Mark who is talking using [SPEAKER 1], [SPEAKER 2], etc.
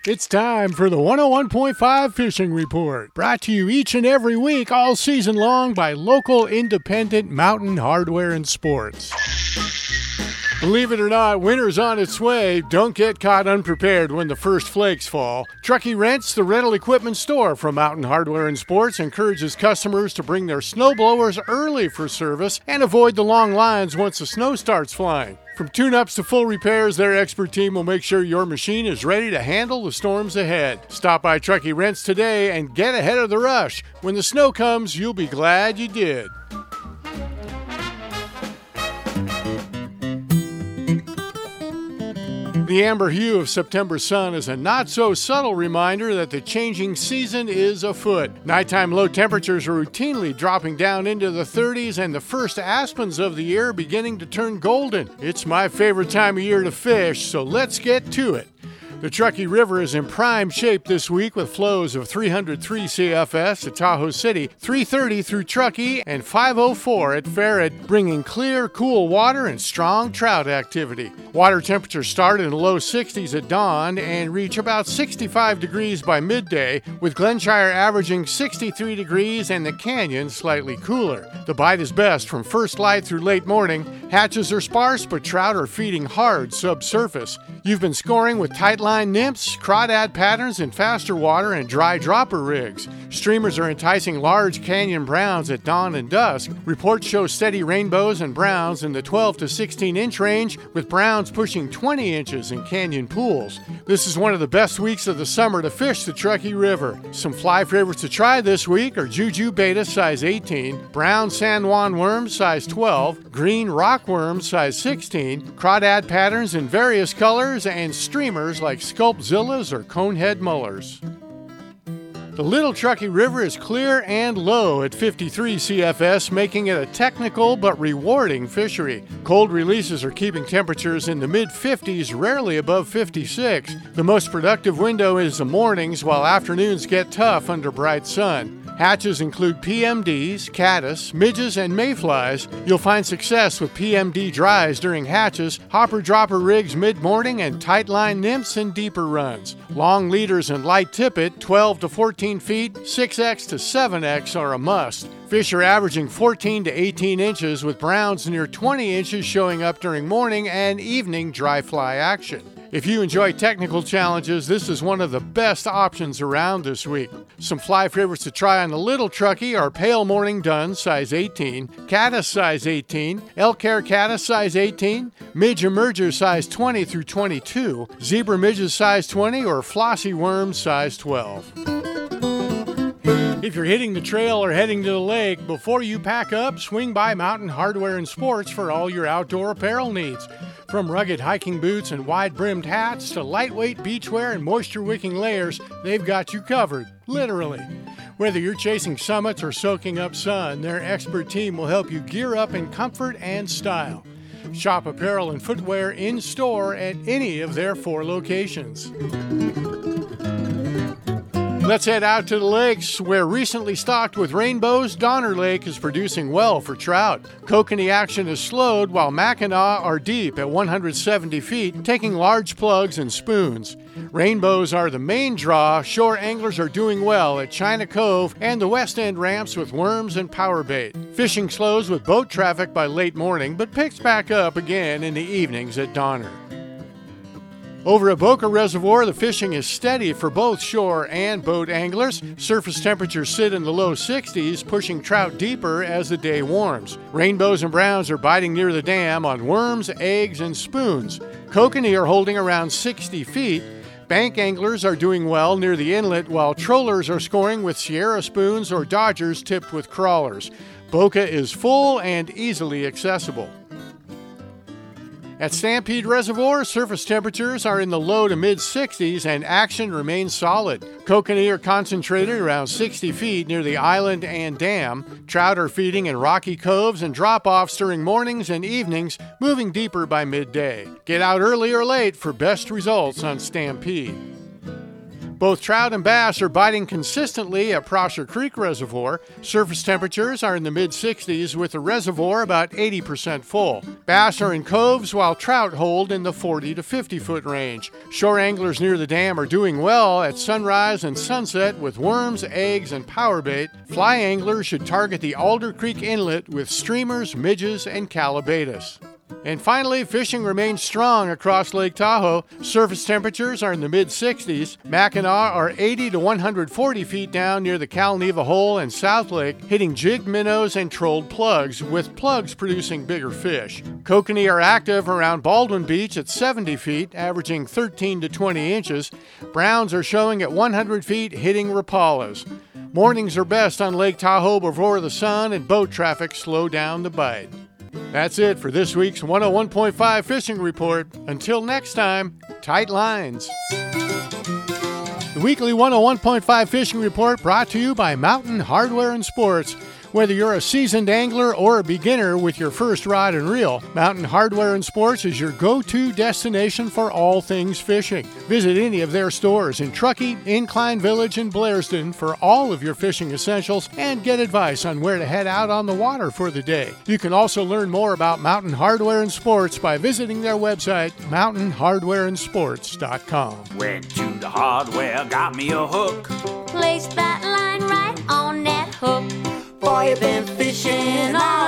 [SPEAKER 1] It's time for the 101.5 Fishing Report, brought to you each and every week all season long by local independent Mountain Hardware and Sports. Believe it or not, winter's on its way. Don't get caught unprepared when the first flakes fall. Truckee Rents, the rental equipment store from Mountain Hardware and Sports, encourages customers to bring their snowblowers early for service and avoid the long lines once the snow starts flying. From tune-ups to full repairs, their expert team will make sure your machine is ready to handle the storms ahead. Stop by Truckee Rents today and get ahead of the rush. When the snow comes, you'll be glad you did. The amber hue of September's sun is a not-so-subtle reminder that the changing season is afoot. Nighttime low temperatures are routinely dropping down into the 30s, and the first aspens of the year beginning to turn golden. It's my favorite time of year to fish, so let's get to it. The Truckee River is in prime shape this week with flows of 303 CFS at Tahoe City, 330 through Truckee, and 504 at Farrad, bringing clear, cool water and strong trout activity. Water temperatures start in the low 60s at dawn and reach about 65 degrees by midday, with Glenshire averaging 63 degrees and the canyon slightly cooler. The bite is best from first light through late morning. Hatches are sparse, but trout are feeding hard subsurface. You've been scoring with tight line nymphs, crawdad patterns in faster water, and dry dropper rigs. Streamers are enticing large canyon browns at dawn and dusk. Reports show steady rainbows and browns in the 12 to 16 inch range, with browns pushing 20 inches in canyon pools. This is one of the best weeks of the summer to fish the Truckee River. Some fly favorites to try this week are Juju Beta size 18, brown San Juan worms size 12, green rock worms size 16, crawdad patterns in various colors, and streamers like Sculpzillas or conehead mullers. The Little Truckee River is clear and low at 53 CFS, making it a technical but rewarding fishery. Cold releases are keeping temperatures in the mid-50s, rarely above 56. The most productive window is the mornings, while afternoons get tough under bright sun. Hatches include PMDs, caddis, midges, and mayflies. You'll find success with PMD dries during hatches, hopper-dropper rigs mid-morning, and tight-line nymphs in deeper runs. Long leaders and light tippet, 12 to 14 feet, 6X to 7X are a must. Fish are averaging 14 to 18 inches, with browns near 20 inches showing up during morning and evening dry fly action. If you enjoy technical challenges, this is one of the best options around this week. Some fly favorites to try on the Little Truckee are Pale Morning Dun, size 18, Caddis, size 18, Elk Hair Caddis, size 18, Midge Emerger, size 20 through 22, Zebra Midges, size 20, or Flossy Worms, size 12. If you're hitting the trail or heading to the lake, before you pack up, swing by Mountain Hardware and Sports for all your outdoor apparel needs. From rugged hiking boots and wide-brimmed hats to lightweight beachwear and moisture-wicking layers, they've got you covered, literally. Whether you're chasing summits or soaking up sun, their expert team will help you gear up in comfort and style. Shop apparel and footwear in-store at any of their 4 locations. Let's head out to the lakes, where recently stocked with rainbows, Donner Lake is producing well for trout. Kokanee action is slowed, while Mackinac are deep at 170 feet, taking large plugs and spoons. Rainbows are the main draw. Shore anglers are doing well at China Cove and the West End ramps with worms and power bait. Fishing slows with boat traffic by late morning, but picks back up again in the evenings at Donner. Over at Boca Reservoir, the fishing is steady for both shore and boat anglers. Surface temperatures sit in the low 60s, pushing trout deeper as the day warms. Rainbows and browns are biting near the dam on worms, eggs, and spoons. Kokanee are holding around 60 feet. Bank anglers are doing well near the inlet, while trollers are scoring with Sierra spoons or Dodgers tipped with crawlers. Boca is full and easily accessible. At Stampede Reservoir, surface temperatures are in the low to mid-60s and action remains solid. Kokanee are concentrated around 60 feet near the island and dam. Trout are feeding in rocky coves and drop-offs during mornings and evenings, moving deeper by midday. Get out early or late for best results on Stampede. Both trout and bass are biting consistently at Prosser Creek Reservoir. Surface temperatures are in the mid-60s with the reservoir about 80% full. Bass are in coves while trout hold in the 40 to 50 foot range. Shore anglers near the dam are doing well at sunrise and sunset with worms, eggs, and power bait. Fly anglers should target the Alder Creek Inlet with streamers, midges, and calabatus. And finally, fishing remains strong across Lake Tahoe. Surface temperatures are in the mid-60s. Mackinac are 80 to 140 feet down near the Calneva Hole and South Lake, hitting jigged minnows and trolled plugs, with plugs producing bigger fish. Kokanee are active around Baldwin Beach at 70 feet, averaging 13 to 20 inches. Browns are showing at 100 feet, hitting rapalas. Mornings are best on Lake Tahoe before the sun and boat traffic slow down the bite. That's it for this week's 101.5 Fishing Report. Until next time, tight lines. The weekly 101.5 Fishing Report brought to you by Mountain Hardware and Sports. Whether you're a seasoned angler or a beginner with your first rod and reel, Mountain Hardware and Sports is your go-to destination for all things fishing. Visit any of their stores in Truckee, Incline Village, and Blairsden for all of your fishing essentials and get advice on where to head out on the water for the day. You can also learn more about Mountain Hardware and Sports by visiting their website, mountainhardwareandsports.com.
[SPEAKER 2] Went to the hardware, got me a hook.
[SPEAKER 3] Place that line right on that hook. Boy, you've been fishing all